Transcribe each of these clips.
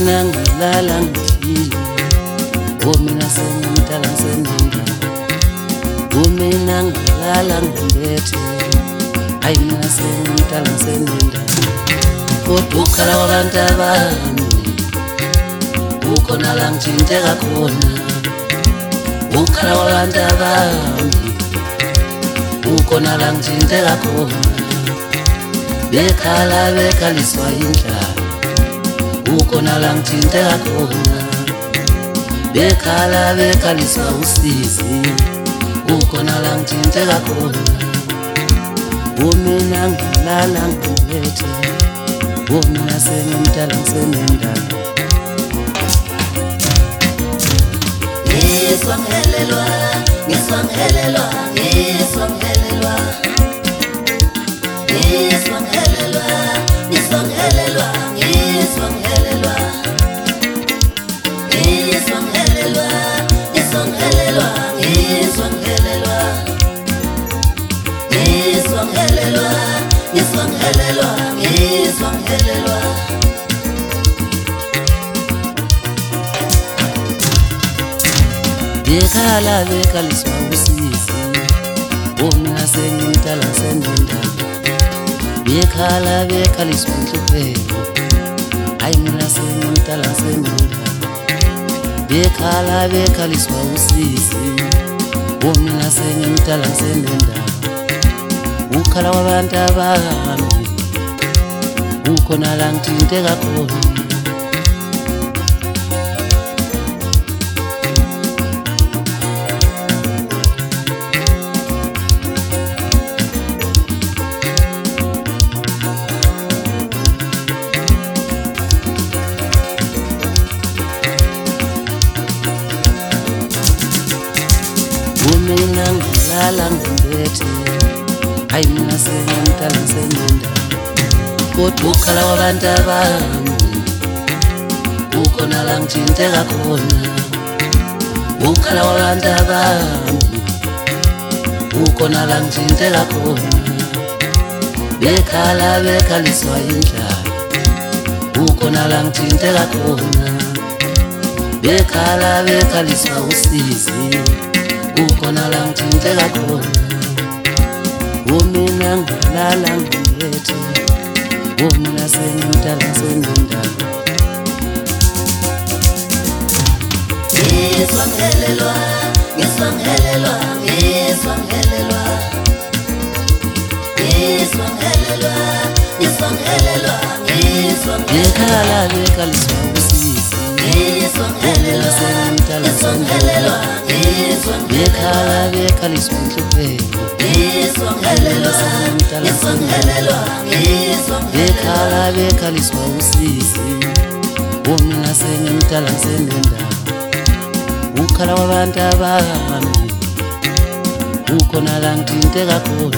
Umina ngilala ngidlile, umina sengimdala senendaba. Umina ngilala ngimbethe, hayi mina sengimdala senendaba. Kodwa ukukhala kwabantu abami ukhona la ngithinteka khona. Ukukhala kwabantu abami ukhona la ngithinteka khona. Bekhala bekhaliswa indlala, ukhona la ngithinteka khona. Bekhala bekhaliswa usizi, ukhona la ngithinteka khona. Umina ngilala ngimbethe, umina sengimdala senendaba. Ngiswangelelwa, ngiswangelelwa, ngiswangelelwa, ngiswangelelwa, ngiswangelelwa, ngiswangelelwa, ngiswangelelwa, ngiswangelelwa, ngiswangelelwa, ngiswangelelwa, ngiswangelelwa, ngiswangelelwa. Bekhala bekhaliswa usizi, umina sengimdala senendaba. Bekhala bekhaliswa inhlupheko, hayi mina sengimdala senendaba. Bekhala bekhaliswa usizi, umina sengimdala senendaba. Ukukhala kwabantu abami ukhona la ngithinteka khona. Umina ngilala ngimbethe, hayi mina sengimdala senendaba. Kodwa ukukhala kwabantu abami ukhona la ngithinteka khona. Ukukhala kwabantu abami ukhona la ngithinteka khona. Bekhala bekhaliswa indlala, ukhona la ngithinteka khona. Bekhala bekhaliswa usizi, ukhona la ngithinteka khona. Umina ngilala ngimbethe, umina sengimdala senendaba. Ngiswangelelwa, ngiswangelelwa, ngiswangelelwa, ngiswangelelwa, ngiswangelelwa, ngiswangelelwa. Bekhala bekhaliswa usizi, Ngiswangelelwa, ngiswangelelwa, ngiswangelelwa. bekhala bekhaliswa inhlupheko, Ngiswangelelwa, ngiswangelelwa, ngiswangelelwa. bekhala bekhaliswa usizi, umina sengimdala senendaba. Ukukhala kwabantu abami ukhona la ngithinteka khona.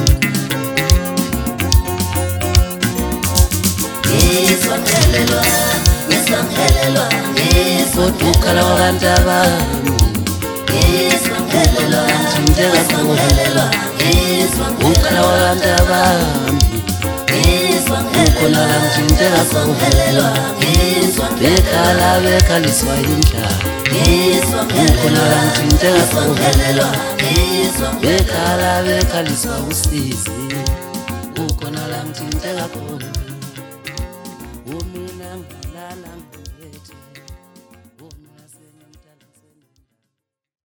Ngiswangelelwa, ngiswangelelwa, Kodwa ukukhala kwabantu abami ngiswangelelwa, ngithinteka khona. Ukukhala kwabantu abami ukhona la ngithinteka khona. Bekhala bekhaliswa indlala, ukhona la ngithinteka khona. Bekhala bekhaliswa usizi, ukhona la ngithinteka khona. Umina ngilala ngimbethe.